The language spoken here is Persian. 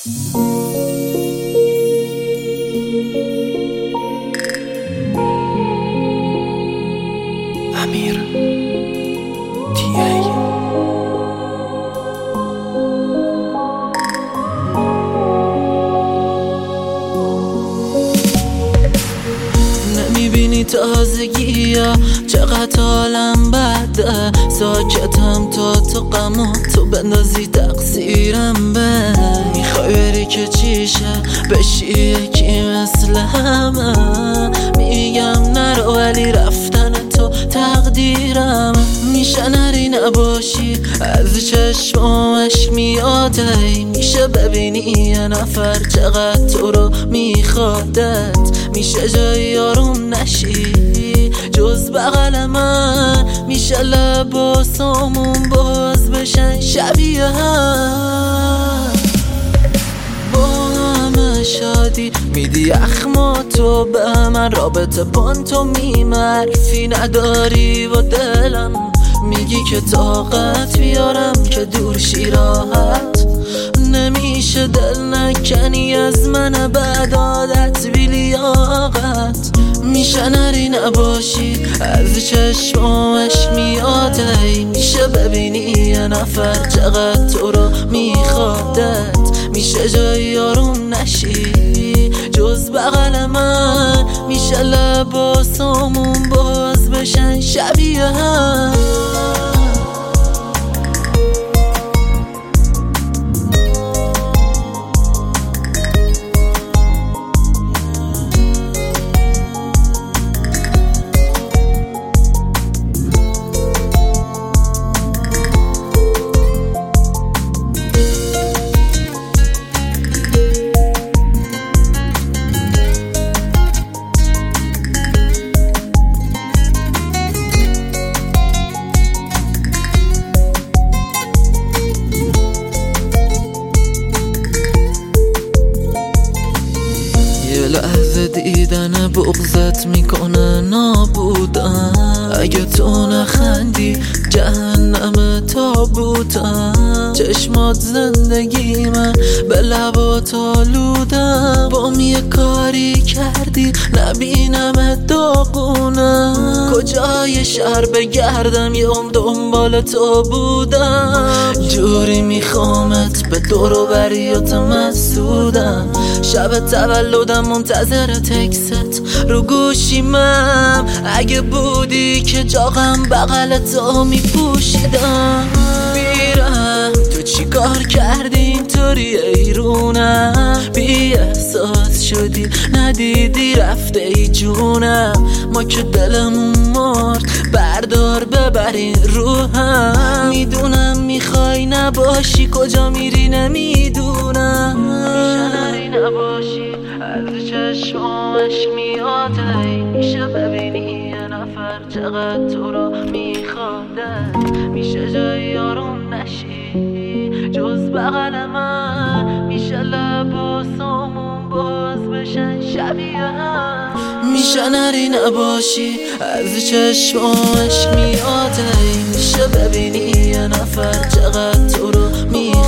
امیر تی نمیبینی تازگی ها چقدر حالم بده، ساکتم تا تو غم تو بندازی تقصیرم به. میخوای بری که چیشه بشی یکی مثل همه، میگم نرو ولی رفتن تو تقدیرم. میشه نری نباشی از چشمش میاده، میشه ببینی یه نفر چقدر تو رو میخوادت، میشه جایی آروم نشی جز بغل من، میشه لباسامون باز بشن شبیه هم. با همه شادی میدی اخماتو به من، رابطه پانتو میمرفی نداری با دلم، میگی که طاقت بیارم که دور شی راحت، نمیشه دل نکنی از من بعد عادت بی لیاقت. میشه نری نباشی از چشمش میاده، میشه ببینی یه نفر چقدر تو رو میخوادت، میشه جایی آروم نشی جز بغل من، میشه لباسامون باز بشن شبیه هم. لحظه دیدن بغضت میکنه نابودم، اگه تو نخندی جهنم تابوتم، چشمات زندگی من به لبات آلودم، بام یه کاری کردی نبینم داغونم، کجای شهر بگردم یه دنبال تو بودم، جوری میخوامت به دور و بریات مسعودم، شب تولدم منتظر تکست رو گوشیمم، اگه بودی که جاغم بغل تو میپوشیدم. بیرم تو چی کار کردی اینطوری ایرونم، بی احساس شدی ندیدی رفته ای جونم، ما که دلمون مرد بردار ببرین روحم، میدونم میخوای نباشی کجا میری نمیدونم، میشه نری نباشی از چشمش میاده، میشه ببینی یه نفر چقدر تو رو میخوادت، میشه جایی آروم نشی جز بغل من، میشه لباسامون باز بشن شبیه هم. میشه نری نباشی از چشمش میاده، میشه ببینی یه نفر چقدر تو رو میخواد،